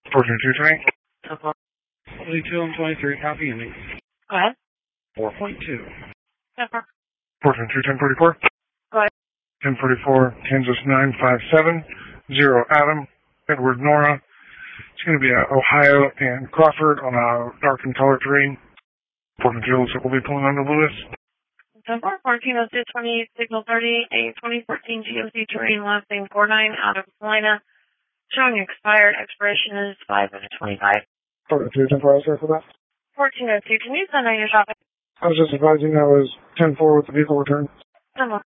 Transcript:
422 train. 42 and 23, copy me. Go ahead. 4.2. 422, 1044. Go ahead. 1044, Kansas 957, 0 Adam, Edward Nora. It's going to be Ohio and Crawford on a dark and color terrain. 422 looks like we'll be pulling onto Lewis. 1402, 28, signal 30, a 2014 GMC terrain last name 49 out of Salina. Showing expired. Expiration is 5/25. 422, 10-4, sorry for that. 1402, can you send out your shopping? I was just advising I was 10-4 with the vehicle return. 10-4.